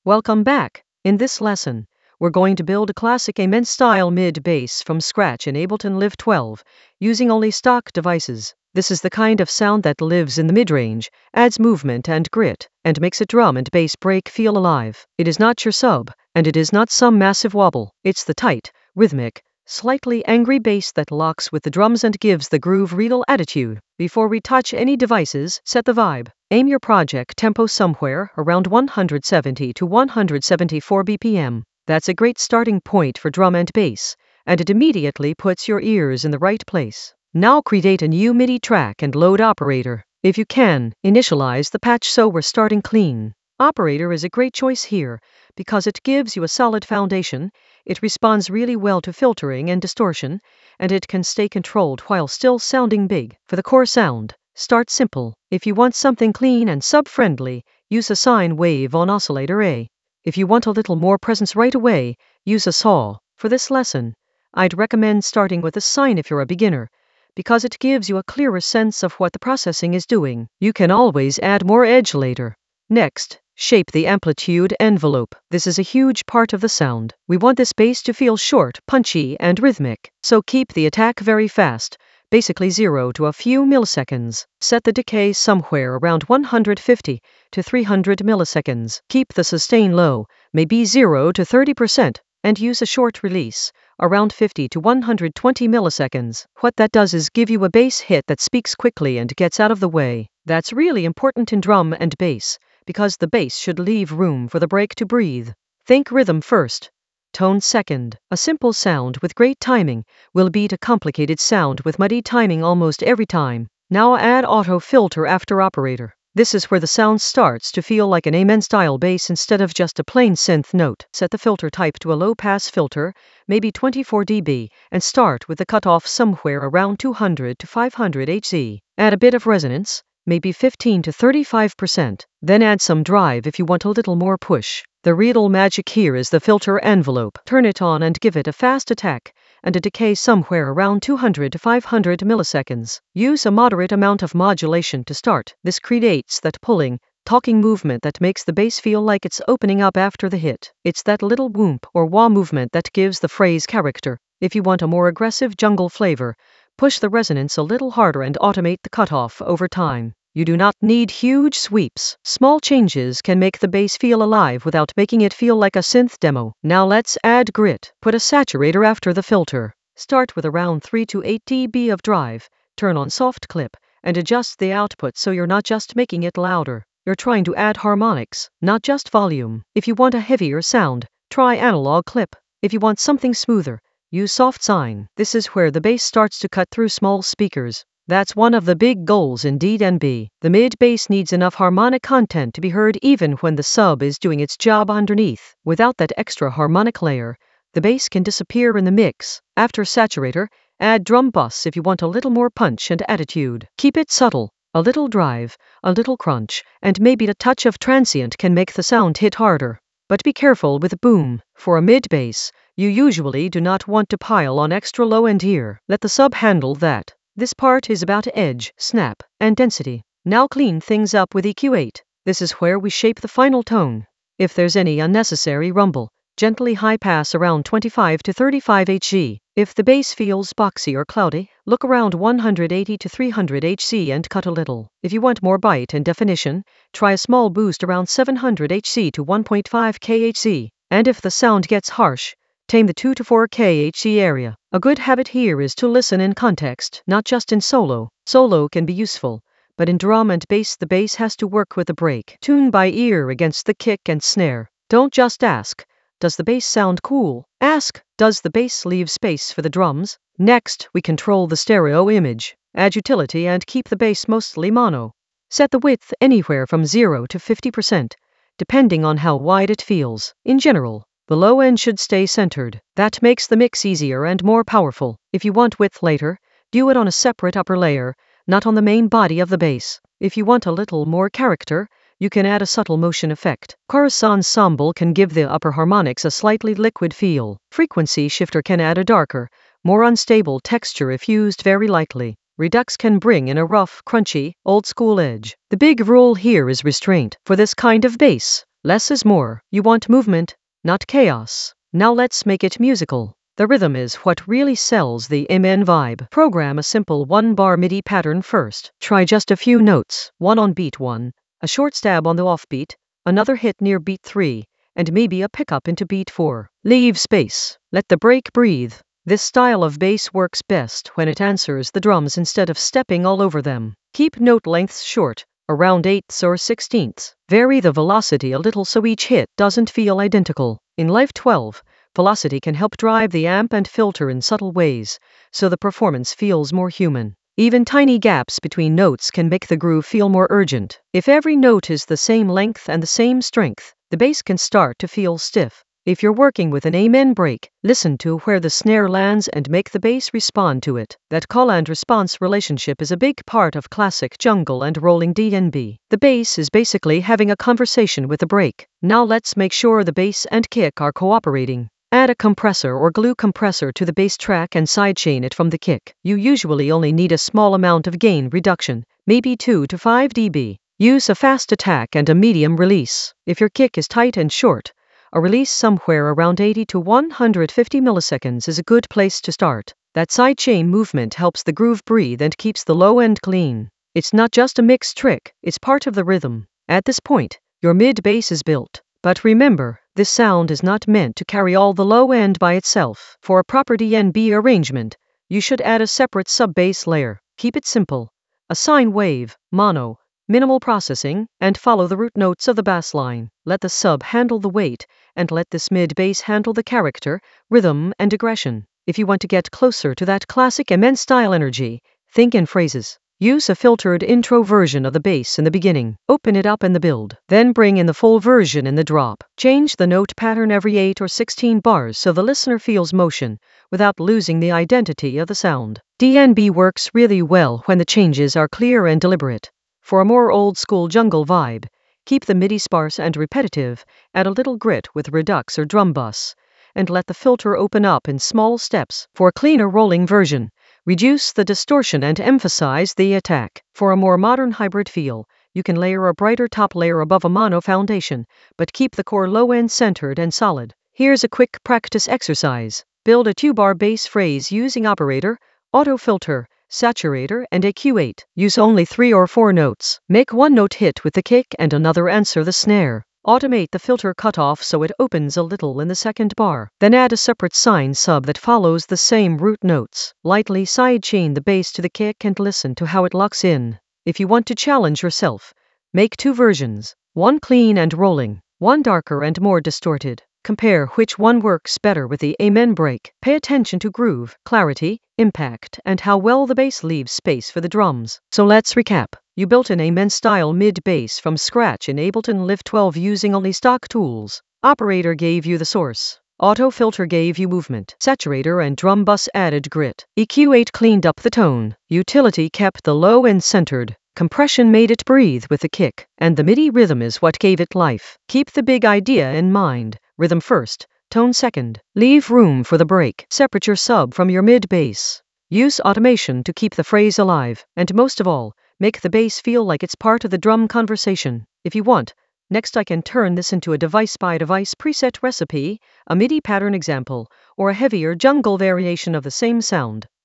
Welcome back. In this lesson, we're going to build a classic Amen-style mid-bass from scratch in Ableton Live 12, using only stock devices. This is the kind of sound that lives in the mid-range, adds movement and grit, and makes a drum and bass break feel alive. It is not your sub, and it is not some massive wobble. It's the tight, rhythmic, slightly angry bass that locks with the drums and gives the groove real attitude. Before we touch any devices, set the vibe. Aim your project tempo somewhere around 170 to 174 BPM. That's a great starting point for drum and bass, and it immediately puts your ears in the right place. Now create a new MIDI track and load Operator. If you can, initialize the patch so we're starting clean. Operator is a great choice here because it gives you a solid foundation, it responds really well to filtering and distortion, and it can stay controlled while still sounding big. For the core sound, start simple. If you want something clean and sub-friendly, use a sine wave on oscillator A. If you want a little more presence right away, use a saw. For this lesson, I'd recommend starting with a sine if you're a beginner, because it gives you a clearer sense of what the processing is doing. You can always add more edge later. Next, shape the amplitude envelope. This is a huge part of the sound. We want this bass to feel short, punchy, and rhythmic, so keep the attack very fast, basically 0 to a few milliseconds. Set the decay somewhere around 150 to 300 milliseconds. Keep the sustain low, maybe 0 to 30%, and use a short release, around 50 to 120 milliseconds. What that does is give you a bass hit that speaks quickly and gets out of the way. That's really important in drum and bass, because the bass should leave room for the break to breathe. Think rhythm first, tone second. A simple sound with great timing will beat a complicated sound with muddy timing almost every time. Now add auto filter after Operator. This is where the sound starts to feel like an Amen-style bass instead of just a plain synth note. Set the filter type to a low-pass filter, maybe 24 dB, and start with the cutoff somewhere around 200 to 500 Hz. Add a bit of resonance, maybe 15 to 35%. Then add some drive if you want a little more push. The real magic here is the filter envelope. Turn it on and give it a fast attack, and a decay somewhere around 200 to 500 milliseconds. Use a moderate amount of modulation to start. This creates that pulling, talking movement that makes the bass feel like it's opening up after the hit. It's that little whoomp or wah movement that gives the phrase character. If you want a more aggressive jungle flavor, push the resonance a little harder and automate the cutoff over time. You do not need huge sweeps. Small changes can make the bass feel alive without making it feel like a synth demo. Now let's add grit. Put a saturator after the filter. Start with around 3 to 8 dB of drive, turn on soft clip, and adjust the output so you're not just making it louder. You're trying to add harmonics, not just volume. If you want a heavier sound, try analog clip. If you want something smoother, use soft sine. This is where the bass starts to cut through small speakers. That's one of the big goals in D&B. The mid-bass needs enough harmonic content to be heard even when the sub is doing its job underneath. Without that extra harmonic layer, the bass can disappear in the mix. After saturator, add drum bus if you want a little more punch and attitude. Keep it subtle. A little drive, a little crunch, and maybe a touch of transient can make the sound hit harder. But be careful with boom. For a mid-bass, you usually do not want to pile on extra low-end here. Let the sub handle that. This part is about edge, snap, and density. Now clean things up with EQ8. This is where we shape the final tone. If there's any unnecessary rumble, gently high pass around 25 to 35 Hz. If the bass feels boxy or cloudy, look around 180 to 300 Hz and cut a little. If you want more bite and definition, try a small boost around 700 Hz to 1.5 kHz. And if the sound gets harsh, tame the 2 to 4 kHz area. A good habit here is to listen in context, not just in solo. Solo can be useful, but in drum and bass the bass has to work with the break. Tune by ear against the kick and snare. Don't just ask, does the bass sound cool? Ask, does the bass leave space for the drums? Next, we control the stereo image. Add utility and keep the bass mostly mono. Set the width anywhere from 0 to 50%, depending on how wide it feels. In general, the low end should stay centered. That makes the mix easier and more powerful. If you want width later, do it on a separate upper layer, not on the main body of the bass. If you want a little more character, you can add a subtle motion effect. Chorus ensemble can give the upper harmonics a slightly liquid feel. Frequency shifter can add a darker, more unstable texture if used very lightly. Redux can bring in a rough, crunchy, old-school edge. The big rule here is restraint. For this kind of bass, Less is more. You want movement, not chaos. Now let's make it musical. The rhythm is what really sells the Amen vibe. Program a simple 1-bar MIDI pattern first. Try just a few notes, one on beat 1, a short stab on the offbeat, another hit near beat 3, and maybe a pickup into beat 4. Leave space. Let the break breathe. This style of bass works best when it answers the drums instead of stepping all over them. Keep note lengths short, around 8ths or 16ths. Vary the velocity a little so each hit doesn't feel identical. In Live 12, velocity can help drive the amp and filter in subtle ways, so the performance feels more human. Even tiny gaps between notes can make the groove feel more urgent. If every note is the same length and the same strength, the bass can start to feel stiff. If you're working with an Amen break, listen to where the snare lands and make the bass respond to it. That call and response relationship is a big part of classic jungle and rolling D&B. The bass is basically having a conversation with the break. Now let's make sure the bass and kick are cooperating. Add a compressor or glue compressor to the bass track and sidechain it from the kick. You usually only need a small amount of gain reduction, maybe 2 to 5 dB. Use a fast attack and a medium release. If your kick is tight and short, a release somewhere around 80 to 150 milliseconds is a good place to start. That sidechain movement helps the groove breathe and keeps the low end clean. It's not just a mix trick, it's part of the rhythm. At this point, your mid bass is built. But remember, this sound is not meant to carry all the low end by itself. For a proper D&B arrangement, you should add a separate sub-bass layer. Keep it simple. A sine wave, mono, minimal processing, and follow the root notes of the bass line. Let the sub handle the weight, and let this mid bass handle the character, rhythm, and aggression. If you want to get closer to that classic Amen style energy, think in phrases. Use a filtered intro version of the bass in the beginning. Open it up in the build. Then bring in the full version in the drop. Change the note pattern every 8 or 16 bars so the listener feels motion, without losing the identity of the sound. D&B works really well when the changes are clear and deliberate. For a more old-school jungle vibe, keep the MIDI sparse and repetitive, add a little grit with redux or drum bus, and let the filter open up in small steps. For a cleaner rolling version, reduce the distortion and emphasize the attack. For a more modern hybrid feel, you can layer a brighter top layer above a mono foundation, but keep the core low end centered and solid. Here's a quick practice exercise. Build a 2-bar bass phrase using operator, auto filter, saturator, and EQ8. Use only 3 or 4 notes. Make one note hit with the kick and another answer the snare. Automate the filter cutoff so it opens a little in the second bar. Then add a separate sine sub that follows the same root notes. Lightly sidechain the bass to the kick and listen to how it locks in. If you want to challenge yourself, make 2 versions. One clean and rolling, one darker and more distorted. Compare which one works better with the Amen break. Pay attention to groove, clarity, impact, and how well the bass leaves space for the drums. So let's recap. You built an Amen-style mid-bass from scratch in Ableton Live 12 using only stock tools. Operator gave you the source. Auto filter gave you movement. Saturator and drum bus added grit. EQ8 cleaned up the tone. Utility kept the low end centered. Compression made it breathe with the kick. And the MIDI rhythm is what gave it life. Keep the big idea in mind. Rhythm first, tone second. Leave room for the break. Separate your sub from your mid bass. Use automation to keep the phrase alive. And most of all, make the bass feel like it's part of the drum conversation. If you want, next I can turn this into a device-by-device preset recipe, a MIDI pattern example, or a heavier jungle variation of the same sound.